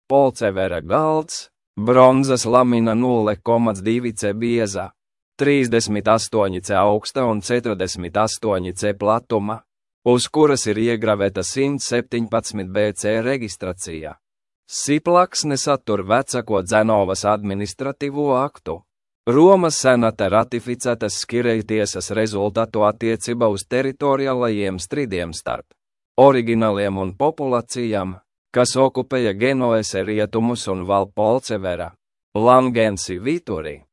Polcevera galds, bronzas lamina 0,2 c bieza, 38 c augsta un 48 c platuma, uz kuras ir iegravēta 117 BC reģistrācija. Siplaksne satur vecāko Dzenovas administratīvo aktu. Romas senata ratificētas Skireju tiesas rezultātu attiecībā uz teritoriālajiem strīdiem starp oriģināliem un populācijām, kas okupēja Genoese rietumus un Valpolcevera, Langensi Vituri.